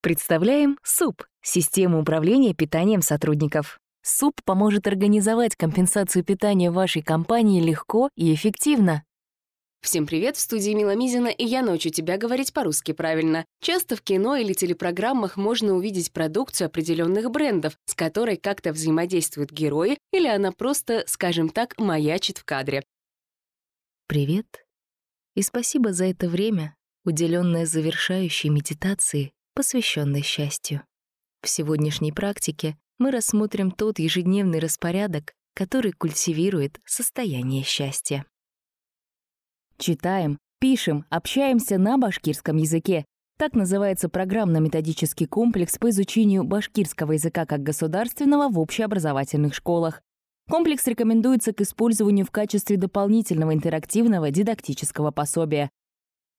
Представляем СУП — систему управления питанием сотрудников. СУП поможет организовать компенсацию питания вашей компании легко и эффективно. Всем привет, в студии Мила Мизина, и я научу тебя говорить по-русски правильно. Часто в кино или телепрограммах можно увидеть продукцию определенных брендов, с которой как-то взаимодействуют герои, или она просто, скажем так, маячит в кадре. Привет и спасибо за это время, уделенное завершающей медитации, посвященной счастью. В сегодняшней практике мы рассмотрим тот ежедневный распорядок, который культивирует состояние счастья. Читаем, пишем, общаемся на башкирском языке. Так называется программно-методический комплекс по изучению башкирского языка как государственного в общеобразовательных школах. Комплекс рекомендуется к использованию в качестве дополнительного интерактивного дидактического пособия.